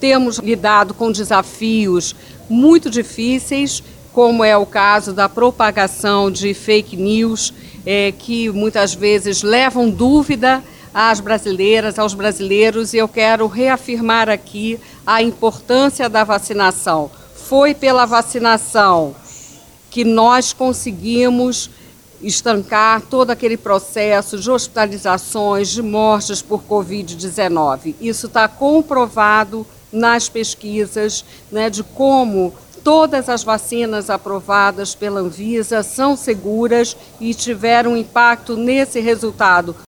temos lidado com desafios muito difíceis, como é o caso da propagação de fake news, que muitas vezes levam dúvida às brasileiras, aos brasileiros, e eu quero reafirmar aqui a importância da vacinação. Foi pela vacinação que nós conseguimos estancar todo aquele processo de hospitalizações, de mortes por Covid-19. Isso está comprovado nas pesquisas, né, de como todas as vacinas aprovadas pela Anvisa são seguras e tiveram impacto nesse resultado.